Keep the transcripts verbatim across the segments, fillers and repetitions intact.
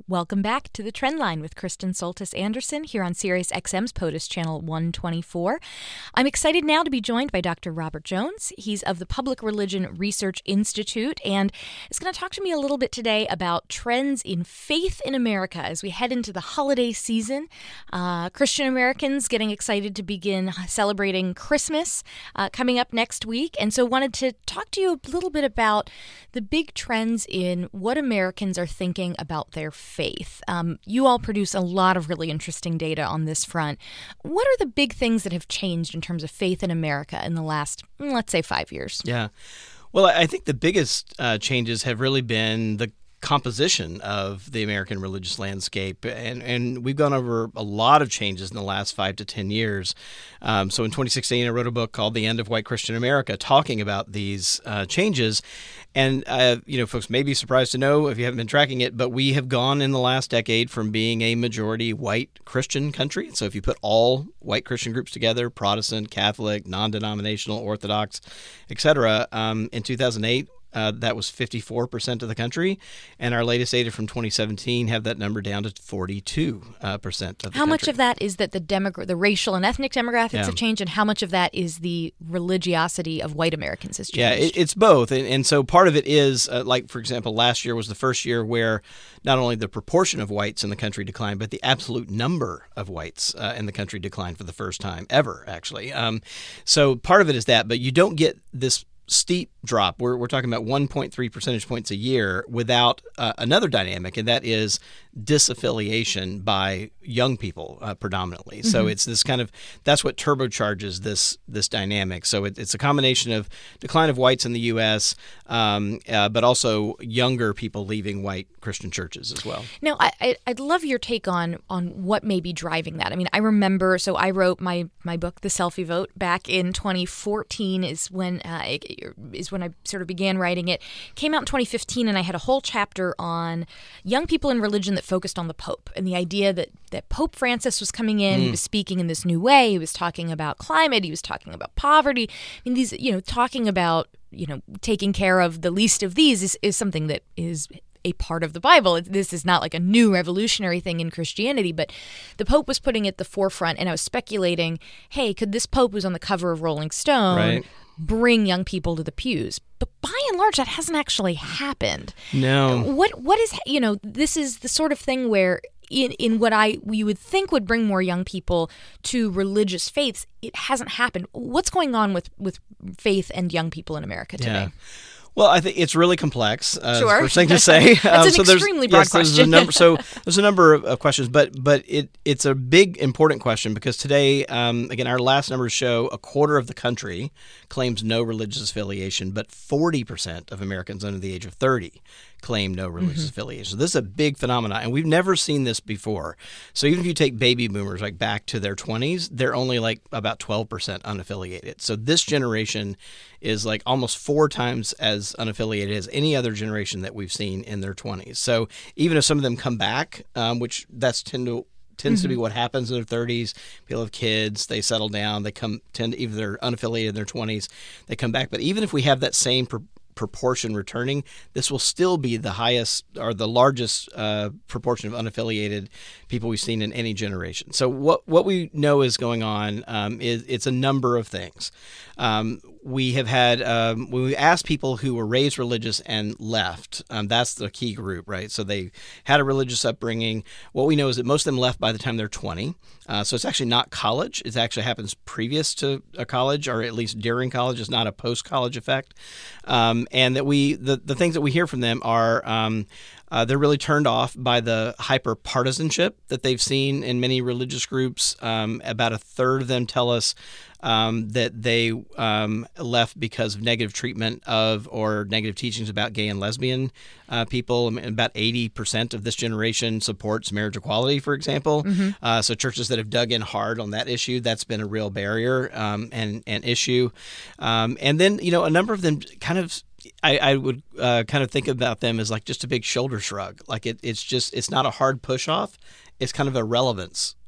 Welcome back to the Trendline with Kristen Soltis Anderson here on Sirius X M's POTUS Channel one twenty-four. I'm excited now to be joined by Doctor Robert Jones. He's of the Public Religion Research Institute and is going to talk to me a little bit today about trends in faith in America as we head into the holiday season. Uh, Christian Americans getting excited to begin celebrating Christmas uh, coming up next week. And so wanted to talk to you a little bit about the big trends in what Americans are thinking about their faith. Um, you all produce a lot of really interesting data on this front. What are the big things that have changed in terms of faith in America in the last, let's say, five years? Yeah. Well, I think the biggest uh, changes have really been the composition of the American religious landscape. And, and we've gone over a lot of changes in the last five to ten years. Um, so in twenty sixteen, I wrote a book called The End of White Christian America, talking about these uh, changes. And, uh, you know, folks may be surprised to know if you haven't been tracking it, but we have gone in the last decade from being a majority white Christian country. So if you put all white Christian groups together, Protestant, Catholic, non-denominational, Orthodox, et cetera, um, in two thousand eight, Uh, that was fifty-four percent of the country, and our latest data from twenty seventeen have that number down to forty-two percent uh, percent of the How country. much of that is that the demogra- the racial and ethnic demographics Yeah. have changed, and how much of that is the religiosity of white Americans has changed? Yeah, it, it's both, and, and so part of it is, uh, like, for example, last year was the first year where not only the proportion of whites in the country declined, but the absolute number of whites uh, in the country declined for the first time ever, actually. Um, so part of it is that, but you don't get this steep drop. We're we're talking about one point three percentage points a year without uh, another dynamic, and that is disaffiliation by young people uh, predominantly. Mm-hmm. So it's this kind of that's what turbocharges this this dynamic. So it, it's a combination of decline of whites in the U S, um, uh, but also younger people leaving white Christian churches as well. Now, I, I, I'd love your take on on what may be driving that. I mean, I remember, so I wrote my my book, The Selfie Vote, back in twenty fourteen is when uh, it, is when I sort of began writing it. Came out in twenty fifteen, and I had a whole chapter on young people in religion that focused on the Pope and the idea that, that Pope Francis was coming in. Mm. He was speaking in this new way. He was talking about climate. He was talking about poverty. I mean, these, you know, talking about, you know, taking care of the least of these is, is something that is a part of the Bible. This is not like a new revolutionary thing in Christianity, but the Pope was putting it at the forefront, and I was speculating, hey, could this Pope who's on the cover of Rolling Stone Right. bring young people to the pews? But by and large, that hasn't actually happened. No. What What is, you know, this is the sort of thing where in, in what I we would think would bring more young people to religious faiths, it hasn't happened. What's going on with, with faith and young people in America today? Yeah. Well, I think it's really complex. Uh, Sure. First thing to say. That's um, an so extremely there's, broad yes, there's question. A number, so there's a number of, of questions, but but it it's a big, important question because today, um, again, our last numbers show a quarter of the country claims no religious affiliation, but forty percent of Americans under the age of thirty claim no religious mm-hmm. affiliation. So this is a big phenomenon, and we've never seen this before. So even if you take baby boomers like back to their twenties, they're only like about twelve percent unaffiliated. So this generation is like almost four times as unaffiliated as any other generation that we've seen in their twenties. So even if some of them come back, um, which that's tend to tends mm-hmm. to be what happens in their thirties. People have kids, they settle down, they come tend to, even if they're unaffiliated in their twenties, they come back. But even if we have that same pr- proportion returning, this will still be the highest or the largest uh, proportion of unaffiliated people we've seen in any generation. So what what we know is going on um, is it's a number of things. Um, we have had, um, when we asked people who were raised religious and left, um, that's the key group, right? So they had a religious upbringing. What we know is that most of them left by the time they're twenty. Uh, so it's actually not college. It actually happens previous to a college, or at least during college. It's not a post-college effect. Um, and that we, the, the things that we hear from them are, um, Uh, they're really turned off by the hyper-partisanship that they've seen in many religious groups. Um, about a third of them tell us um, that they um, left because of negative treatment of or negative teachings about gay and lesbian uh, people. I mean, about eighty percent of this generation supports marriage equality, for example. Mm-hmm. Uh, so churches that have dug in hard on that issue, that's been a real barrier um, and an issue. Um, and then, you know, a number of them kind of I, I would uh, kind of think about them as like just a big shoulder shrug. Like it, it's just, it's not a hard push off. It's kind of a relevance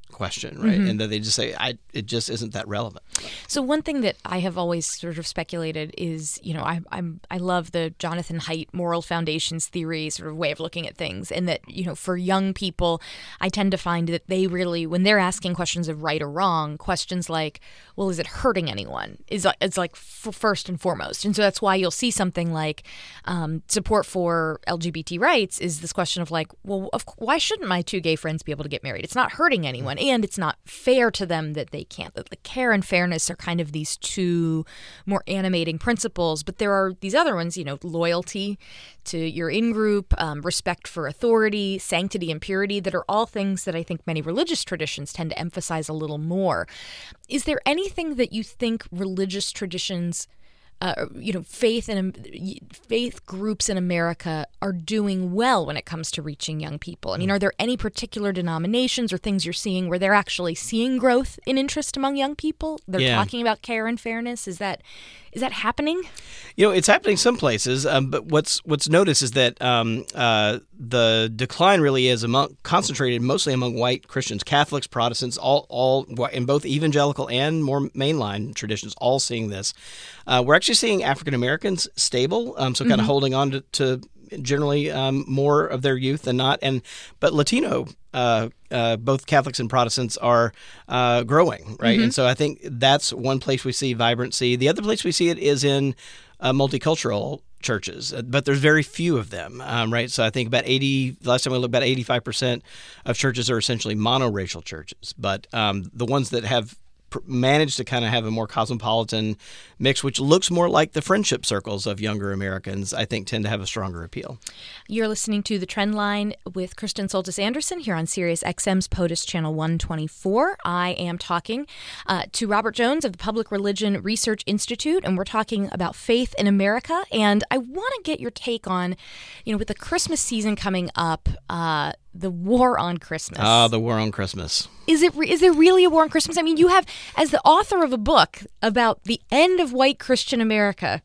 question, right? Mm-hmm. And that they just say, I, it just isn't that relevant. So one thing that I have always sort of speculated is, you know, I, I'm I love the Jonathan Haidt moral foundations theory sort of way of looking at things, and that, you know, for young people, I tend to find that they really, when they're asking questions of right or wrong, questions like, well, is it hurting anyone, is it's like f- first and foremost. And so that's why you'll see something like um, support for L G B T rights is this question of like, well, of, why shouldn't my two gay friends be able to get married? It's not hurting anyone. And it's not fair to them that they can't. That the care and fairness are kind of these two more animating principles. But there are these other ones, you know, loyalty to your in-group, um, respect for authority, sanctity and purity, that are all things that I think many religious traditions tend to emphasize a little more. Is there anything that you think religious traditions Uh, you know, faith and faith groups in America are doing well when it comes to reaching young people? I mean, are there any particular denominations or things you're seeing where they're actually seeing growth in interest among young people? They're Yeah. talking about care and fairness. Is that is that happening? You know, it's happening some places, um, but what's what's noticed is that um, uh, the decline really is among concentrated mostly among white Christians, Catholics, Protestants, all all in both evangelical and more mainline traditions, all seeing this. Uh, we're actually seeing African Americans stable, um, so kind of Mm-hmm. holding on to, to generally um, more of their youth than not, and but Latino. Uh, uh, both Catholics and Protestants are uh, growing, right? Mm-hmm. And so I think that's one place we see vibrancy. The other place we see it is in uh, multicultural churches, but there's very few of them, um, right? So I think about eighty, the last time we looked, about eighty-five percent of churches are essentially monoracial churches. But um, the ones that have pr- managed to kind of have a more cosmopolitan mix, which looks more like the friendship circles of younger Americans, I think tend to have a stronger appeal. You're listening to The Trend Line with Kristen Soltis Anderson here on Sirius X M's POTUS Channel one twenty-four. I am talking uh, to Robert Jones of the Public Religion Research Institute, and we're talking about faith in America. And I want to get your take on, you know, with the Christmas season coming up, uh, the war on Christmas. Ah, the war on Christmas. Is it? Re- is there really a war on Christmas? I mean, you have, as the author of a book about the end of white Christian America,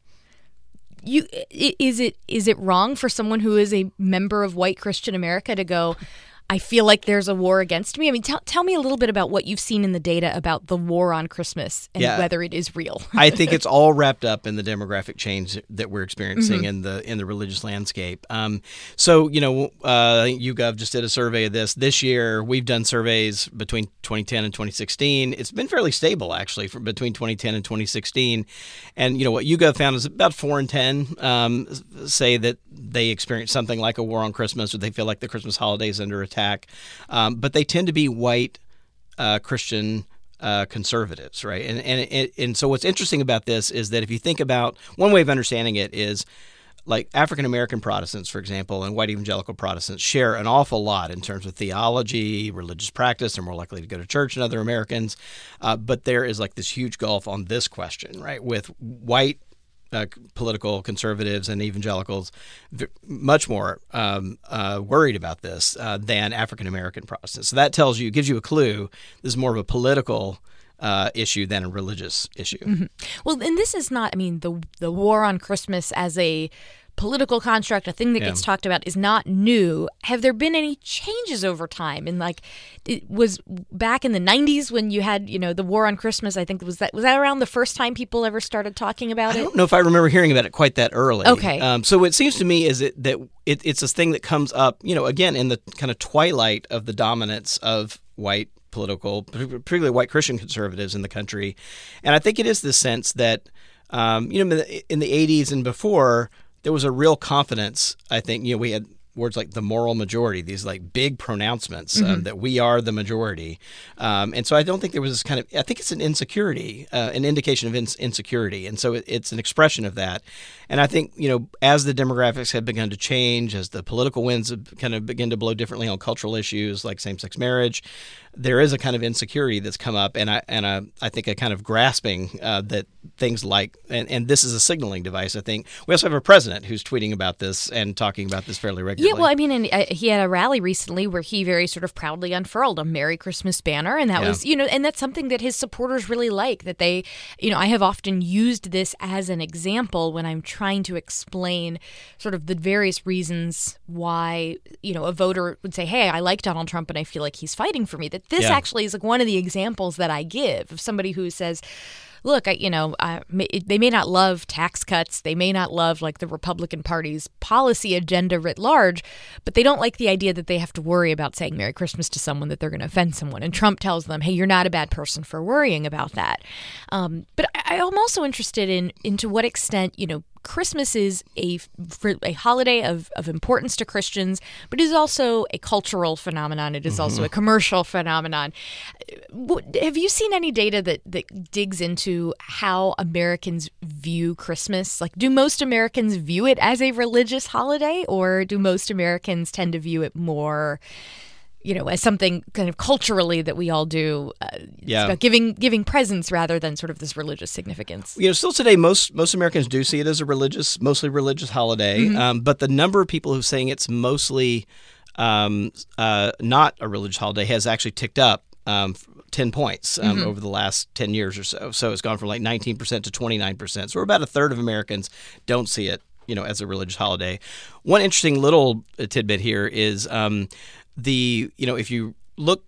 you i- is it is it wrong for someone who is a member of white Christian America to go, I feel like there's a war against me? I mean, tell tell me a little bit about what you've seen in the data about the war on Christmas and Yeah. whether it is real. I think it's all wrapped up in the demographic change that we're experiencing Mm-hmm. in the in the religious landscape. Um, so, you know, uh, YouGov just did a survey of this. This year, we've done surveys between twenty ten and twenty sixteen. It's been fairly stable, actually, from between twenty ten and twenty sixteen. And, you know, what YouGov found is about four in ten um, say that they experienced something like a war on Christmas, or they feel like the Christmas holiday is under attack. Um, but they tend to be white uh, Christian uh, conservatives, right? And, and and and so what's interesting about this is that if you think about, one way of understanding it is like African American Protestants, for example, and white evangelical Protestants share an awful lot in terms of theology, religious practice. They're more likely to go to church than other Americans. Uh, but there is like this huge gulf on this question, right? With white Uh, political conservatives and evangelicals v- much more um, uh, worried about this uh, than African American Protestants. So that tells you, gives you a clue. This is more of a political uh, issue than a religious issue. Mm-hmm. Well, and this is not, I mean, the the war on Christmas as a political construct, a thing that Yeah. gets talked about, is not new. Have there been any changes over time? And like, it was back in the nineties when you had, you know, the war on Christmas. I think was that was that around the first time people ever started talking about I it? don't know if I remember hearing about it quite that early. Okay. Um, so what seems to me is it, that it, it's a thing that comes up, you know, again, in the kind of twilight of the dominance of white political, particularly white Christian conservatives in the country. And I think it is the sense that, um, you know, in the eighties and before, there was a real confidence. I think, you know, we had words like the moral majority, these like big pronouncements um, Mm-hmm. that we are the majority. Um, and so I don't think there was this kind of, I think it's an insecurity, uh, an indication of ins- insecurity. And so it, it's an expression of that. And I think, you know, as the demographics have begun to change, as the political winds have kind of begin to blow differently on cultural issues like same-sex marriage, there is a kind of insecurity that's come up, and I and a, I think a kind of grasping uh, that things like, and, and this is a signaling device, I think. We also have a president who's tweeting about this and talking about this fairly regularly. regularly. Yeah, well, I mean, and, uh, he had a rally recently where he very sort of proudly unfurled a Merry Christmas banner, and that Yeah. was, you know, and that's something that his supporters really like, that they, you know, I have often used this as an example when I'm trying to explain sort of the various reasons why, you know, a voter would say, hey, I like Donald Trump and I feel like he's fighting for me, that this Yeah. actually is like one of the examples that I give of somebody who says, look, I, you know, uh, may, they may not love tax cuts. They may not love like the Republican Party's policy agenda writ large, but they don't like the idea that they have to worry about saying Merry Christmas to someone, that they're going to offend someone. And Trump tells them, hey, you're not a bad person for worrying about that. Um, but I, I'm also interested in, in to what extent, you know, Christmas is a, a holiday of, of importance to Christians, but it is also a cultural phenomenon. It is mm-hmm. also a commercial phenomenon. Have you seen any data that, that digs into how Americans view Christmas? Like, do most Americans view it as a religious holiday, or do most Americans tend to view it more, you know, as something kind of culturally that we all do, uh, yeah. about giving giving presents rather than sort of this religious significance? You know, still today, most most Americans do see it as a religious, mostly religious holiday. Mm-hmm. Um, but the number of people who are saying it's mostly um, uh, not a religious holiday has actually ticked up um, ten points um, mm-hmm. over the last ten years or so. So it's gone from like nineteen percent to twenty-nine percent. So we're about a third of Americans don't see it, you know, as a religious holiday. One interesting little tidbit here is um, the, you know, if you look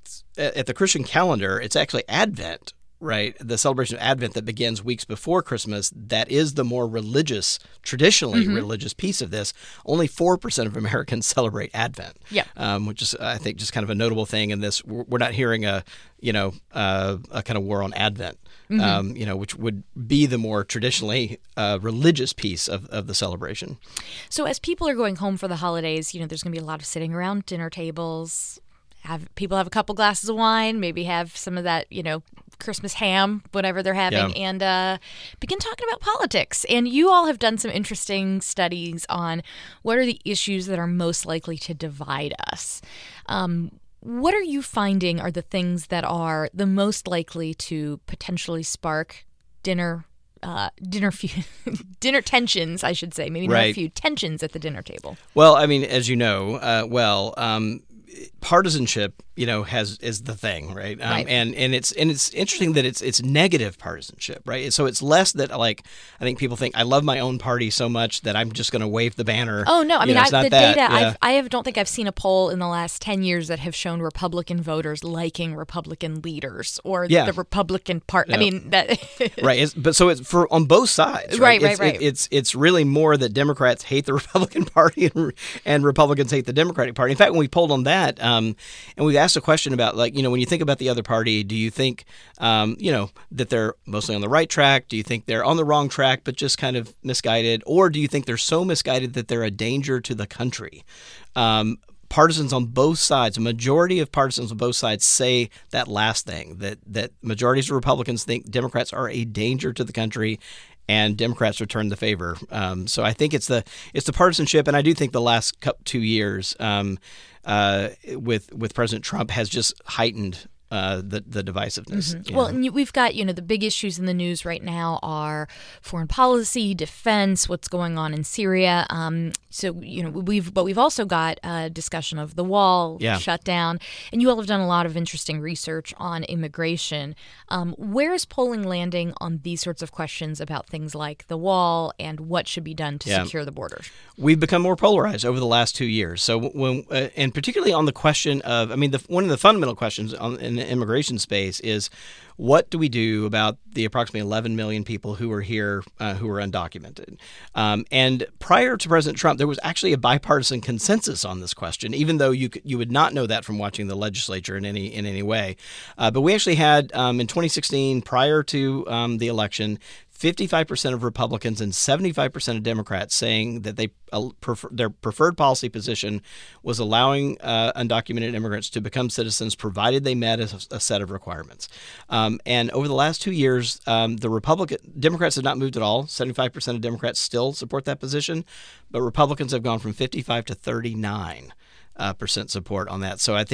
at the Christian calendar, it's actually Advent, right? The celebration of Advent that begins weeks before Christmas. That is the more religious, traditionally mm-hmm. religious piece of this. Only four percent of Americans celebrate Advent, yeah. um, which is, I think, just kind of a notable thing in this. We're not hearing a, you know, uh, a kind of war on Advent, mm-hmm. um, you know, which would be the more traditionally uh, religious piece of, of the celebration. So as people are going home for the holidays, you know, there's going to be a lot of sitting around dinner tables. Have people have a couple glasses of wine, maybe have some of that, you know, Christmas ham, whatever they're having, yeah. and uh, begin talking about politics. And you all have done some interesting studies on what are the issues that are most likely to divide us. Um, what are you finding are the things that are the most likely to potentially spark dinner Uh, dinner feud, dinner tensions, I should say, maybe not right. a few tensions at the dinner table? Well, I mean, as you know, uh, well, um, partisanship, you know, has is the thing, right? Um, right? And and it's and it's interesting that it's it's negative partisanship, right? So it's less that, like, I think people think I love my own party so much that I'm just going to wave the banner. Oh no, I mean, know, I, it's not the that. data Yeah. I've, I have don't think I've seen a poll in the last ten years that have shown Republican voters liking Republican leaders or Yeah. the Republican Party. Yeah. I mean that. Right, it's, but so it's for on both sides, Right, right, right, it's, right. It, it's it's really more that Democrats hate the Republican Party and, and Republicans hate the Democratic Party. In fact, when we polled on that, um, and we asked a question about, like, you know, when you think about the other party, do you think, um, you know, that they're mostly on the right track? Do you think they're on the wrong track but just kind of misguided, or do you think they're so misguided that they're a danger to the country? Um, Partisans on both sides, a majority of partisans on both sides say that last thing, that that majorities of Republicans think Democrats are a danger to the country, and Democrats return the favor. Um, so I think it's the it's the partisanship, and I do think the last couple, two years um, uh, with with President Trump has just heightened Uh, the the divisiveness. Mm-hmm. Well, and we've got, you know, the big issues in the news right now are foreign policy, defense, what's going on in Syria. Um, so, you know, we've but we've also got a discussion of the wall yeah. shutdown, and you all have done a lot of interesting research on immigration. Um, where is polling landing on these sorts of questions about things like the wall and what should be done to yeah. secure the borders? We've become more polarized over the last two years. So when uh, and particularly on the question of, I mean, the, one of the fundamental questions on, in the immigration space is, what do we do about the approximately eleven million people who are here uh, who are undocumented? Um, and prior to President Trump, there was actually a bipartisan consensus on this question, even though you could, you would not know that from watching the legislature in any in any way. Uh, but we actually had um, in twenty sixteen, prior to um, the election, fifty-five percent of Republicans and seventy-five percent of Democrats saying that they uh, prefer, their preferred policy position was allowing uh, undocumented immigrants to become citizens, provided they met a, a set of requirements. Um, and over the last two years, um, the Republican Democrats have not moved at all. seventy-five percent of Democrats still support that position, but Republicans have gone from fifty-five to thirty-nine uh, percent support on that. So I think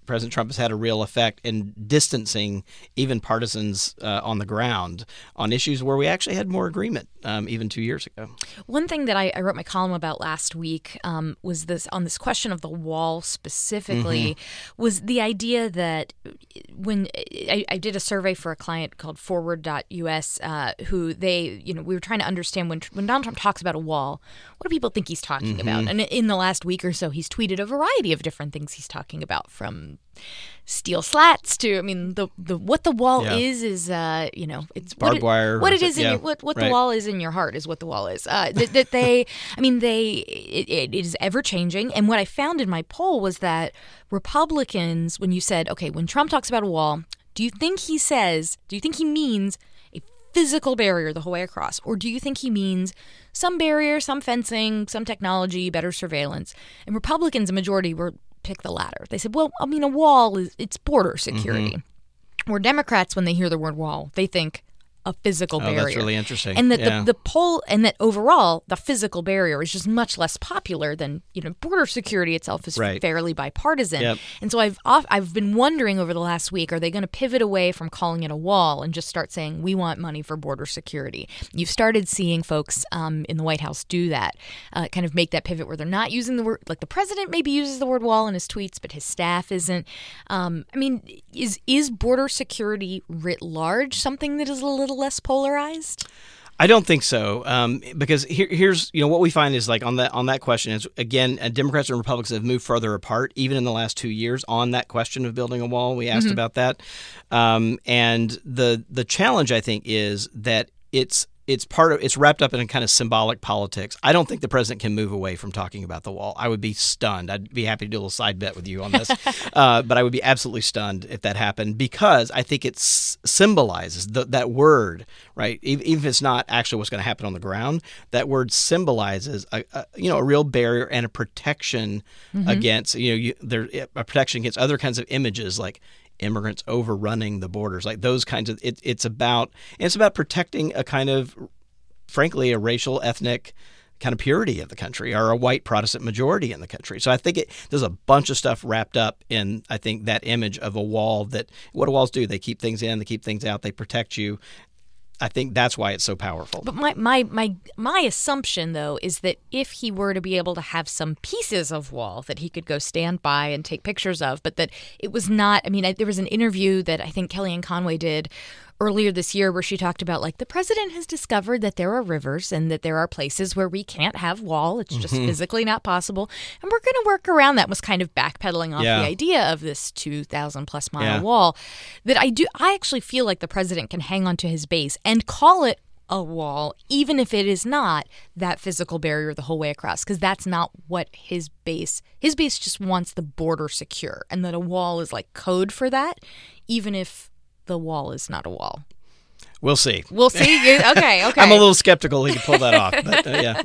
President Trump has had a real effect in distancing even partisans uh, on the ground on issues where we actually had more agreement um, even two years ago. One thing that I, I wrote my column about last week um, was this on this question of the wall specifically, mm-hmm. was the idea that when I, I did a survey for a client called forward dot U S, uh, who they, you know, we were trying to understand when when Donald Trump talks about a wall, what do people think he's talking mm-hmm. about? And in the last week or so, he's tweeted a variety of different things he's talking about, from steel slats to, I mean, the the what the wall yeah. is is uh, you know, it's barbed what it, wire. What it is it, in yeah, your, what what right. the wall is in your heart is what the wall is. Uh, that, that they, I mean, they it, it is ever changing. And what I found in my poll was that Republicans, when you said, okay, when Trump talks about a wall, do you think he says, do you think he means a physical barrier the whole way across, or do you think he means some barrier, some fencing, some technology, better surveillance? And Republicans, a majority, were pick the latter. They said, well, I mean, a wall is it's border security. Mm-hmm. Or Democrats, when they hear the word wall, they think a physical oh, barrier. That's really interesting. And that yeah. the, the poll, and that overall, the physical barrier is just much less popular than, you know, border security itself is right. fairly bipartisan. Yep. And so I've off, I've been wondering over the last week, are they going to pivot away from calling it a wall and just start saying, we want money for border security? You've started seeing folks um, in the White House do that, uh, kind of make that pivot where they're not using the word, like the president maybe uses the word wall in his tweets, but his staff isn't. Um, I mean, is is border security writ large something that is a little less polarized? I don't think so, um, because here, here's you know what we find is like on that on that question is again uh, Democrats and Republicans have moved further apart even in the last two years on that question of building a wall. We asked mm-hmm. about that, um, and the the challenge I think is that it's it's part of it's wrapped up in a kind of symbolic politics. I don't think the president can move away from talking about the wall. I would be stunned. I'd be happy to do a little side bet with you on this, uh, but I would be absolutely stunned if that happened, because I think it s- symbolizes the, that word, right? Even if it's not actually what's going to happen on the ground, that word symbolizes a, a you know a real barrier and a protection mm-hmm. against you know you, there a protection against other kinds of images like immigrants overrunning the borders, like those kinds of. It, it's about it's about protecting a kind of, frankly, a racial, ethnic kind of purity of the country, or a white Protestant majority in the country. So I think it, there's a bunch of stuff wrapped up in, I think, that image of a wall. That what do walls do? They keep things in, they keep things out, they protect you. I think that's why it's so powerful. But my, my my my assumption, though, is that if he were to be able to have some pieces of wall that he could go stand by and take pictures of, but that it was not, I mean, I, there was an interview that I think Kellyanne Conway did earlier this year where she talked about, like, the president has discovered that there are rivers and that there are places where we can't have wall. It's just mm-hmm. physically not possible. And we're going to work around that. Was kind of backpedaling off yeah. the idea of this two thousand plus mile yeah. wall. That I do, I actually feel like the president can hang on to his base and call it a wall, even if it is not that physical barrier the whole way across, because that's not what his base, his base just wants the border secure, and that a wall is like code for that, even if the wall is not a wall. We'll see. We'll see. Okay, okay. I'm a little skeptical he can pull that off, but uh, yeah.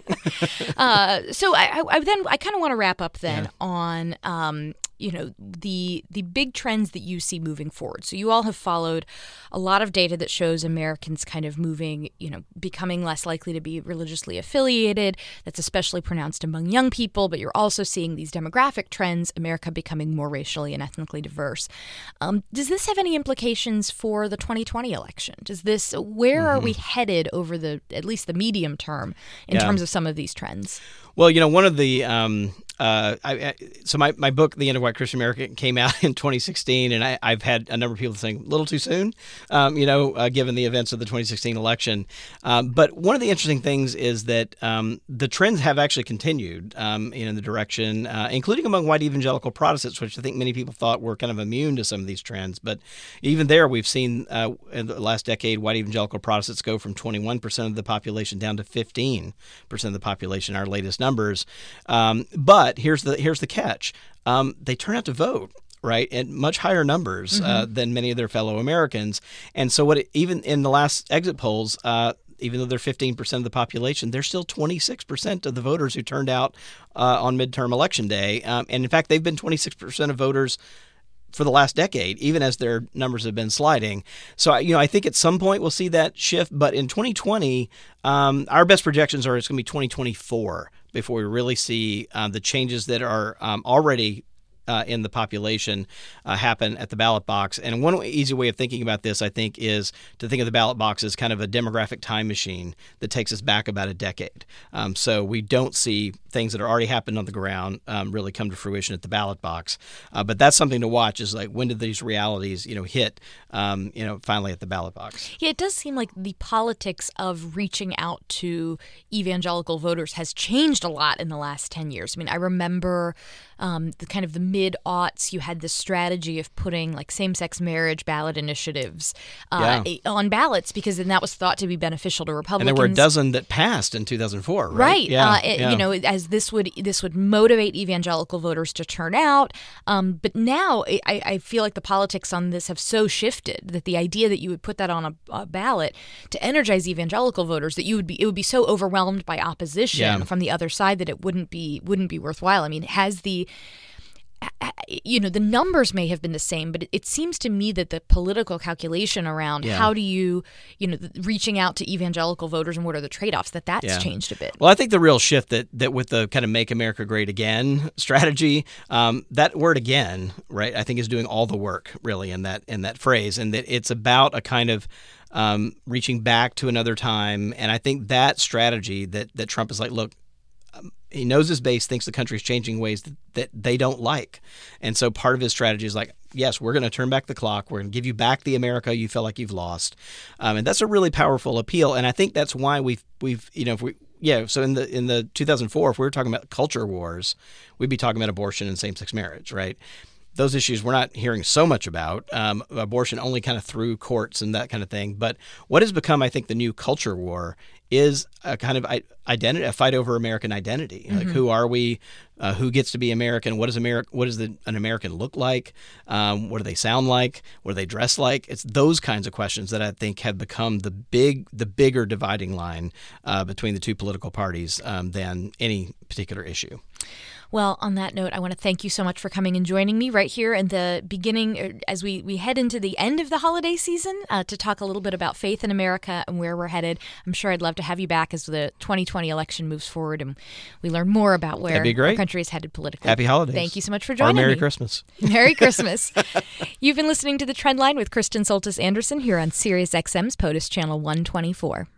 uh, so I, I, I then I kind of want to wrap up then yeah. on um, you know the the big trends that you see moving forward. So you all have followed a lot of data that shows Americans kind of moving, you know, becoming less likely to be religiously affiliated. That's especially pronounced among young people, but you're also seeing these demographic trends, America becoming more racially and ethnically diverse. Um, does this have any implications for the twenty twenty election? Does this where mm-hmm. are we headed over the at least the medium term in yeah. terms of some of these trends? Well, you know, one of the um, uh, I, I, so my, my book, The End of White Christian America, came out in twenty sixteen, and I, I've had a number of people saying a little too soon, um, you know, uh, given the events of the twenty sixteen election. Um, but one of the interesting things is that um, the trends have actually continued um, in the direction, uh, including among white evangelical Protestants, which I think many people thought were kind of immune to some of these trends. But even there, we've seen uh, in the last decade, white evangelical Protestants go from twenty-one percent of the population down to fifteen percent of the population, our latest numbers. Um, but here's the here's the catch. Um, they turn out to vote, right, at much higher numbers mm-hmm. uh, than many of their fellow Americans. And so what it, even in the last exit polls, uh, even though they're fifteen percent of the population, they're still twenty-six percent of the voters who turned out uh, on midterm election day. Um, and in fact, they've been twenty-six percent of voters for the last decade, even as their numbers have been sliding. So, you know, I think at some point we'll see that shift. But in twenty twenty, um, our best projections are it's going to be twenty twenty-four before we really see uh, the changes that are um, already uh, in the population uh, happen at the ballot box. And one easy way of thinking about this, I think, is to think of the ballot box as kind of a demographic time machine that takes us back about a decade. Um, so we don't see things that are already happened on the ground um, really come to fruition at the ballot box. Uh, but that's something to watch, is like, when did these realities, you know, hit, um, you know, finally at the ballot box? Yeah, it does seem like the politics of reaching out to evangelical voters has changed a lot in the last ten years. I mean, I remember um, the kind of the mid-aughts, you had this strategy of putting like same-sex marriage ballot initiatives uh, yeah. on ballots, because then that was thought to be beneficial to Republicans. And there were a dozen that passed in two thousand four, right? Right. Yeah, uh, it, yeah. You know, as this would this would motivate evangelical voters to turn out. Um, but now I, I feel like the politics on this have so shifted that the idea that you would put that on a, a ballot to energize evangelical voters, that you would be it would be so overwhelmed by opposition Yeah. from the other side that it wouldn't be wouldn't be worthwhile. I mean, has the you know, the numbers may have been the same, but it, it seems to me that the political calculation around Yeah. how do you, you know, the, reaching out to evangelical voters and what are the trade-offs, that that's Yeah. changed a bit. Well, I think the real shift that, that with the kind of Make America Great Again strategy, um, that word again, right, I think is doing all the work really in that in that phrase, and that it's about a kind of um, reaching back to another time. And I think that strategy that, that Trump is like, look, um, he knows his base thinks the country's changing ways that, that they don't like. And so part of his strategy is like, yes, we're going to turn back the clock. We're going to give you back the America you feel like you've lost. Um, and that's a really powerful appeal. And I think that's why we've, we've you know, if we, yeah, so in the in the two thousand four, if we were talking about culture wars, we'd be talking about abortion and same-sex marriage, right? Those issues we're not hearing so much about. Um, abortion only kind of through courts and that kind of thing. But what has become, I think, the new culture war is a kind of identity, a fight over American identity. Mm-hmm. Like, who are we? Uh, who gets to be American? What does America? What does the, an American look like? Um, what do they sound like? What do they dress like? It's those kinds of questions that I think have become the big, the bigger dividing line uh, between the two political parties um, than any particular issue. Well, on that note, I want to thank you so much for coming and joining me right here in the beginning, as we, we head into the end of the holiday season, uh, to talk a little bit about faith in America and where we're headed. I'm sure I'd love to have you back as the twenty twenty election moves forward and we learn more about where That'd be great. our country is headed politically. Happy holidays. Thank you so much for joining me. Or Merry me. Christmas. Merry Christmas. You've been listening to The Trendline with Kristen Soltis Anderson here on Sirius X M's POTUS Channel one twenty-four.